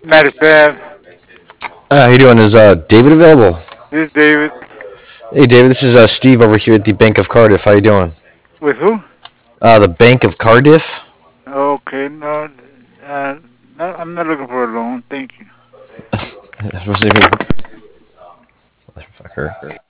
Not as bad. How you doing? Is David available? This is David. Hey, David, this is Steve over here at the Bank of Cardiff. How you doing? With who? The Bank of Cardiff. Okay, no, no, I'm not looking for a loan. Thank you. Motherfucker.